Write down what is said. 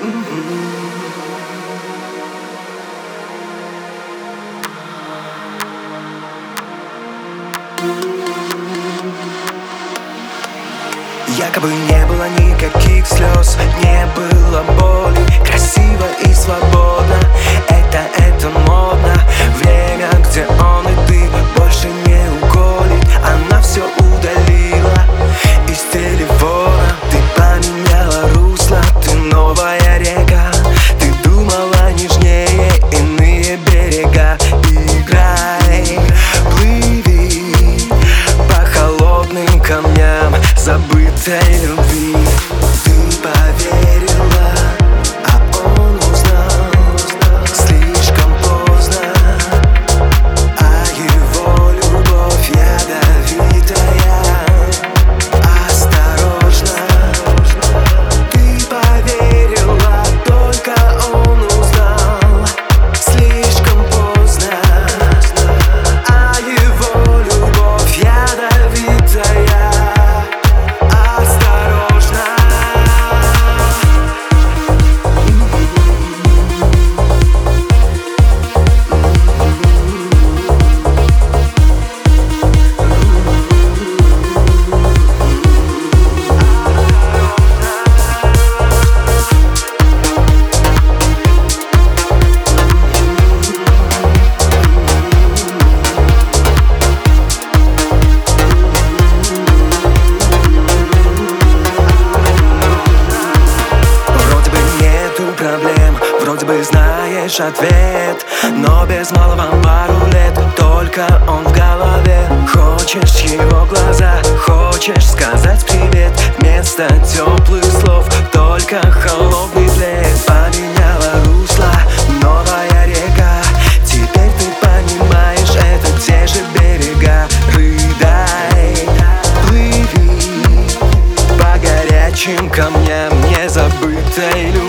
Якобы не было никаких слез, не было боли. Красиво и свободно, это модно. Время, где он и ты больше не уколет. Она все удалила из телефона. Ты поменяла русло, ты новая река. Ты думала нежнее иные берега. Играй, плыви по холодным камням забытой любви. Ты поверила, а он узнал слишком поздно. А его любовь ядовитая. Осторожно, ты поверила, только он узнал слишком поздно. А его любовь ядовитая. Вроде бы знаешь ответ, но без малого пару лет. Только он в голове. Хочешь его глаза, хочешь сказать привет. Вместо теплых слов только холодный плед. Поменяла русло, новая река. Теперь ты понимаешь, это те же берега. Рыдай, плыви по горячим камням незабытой любви.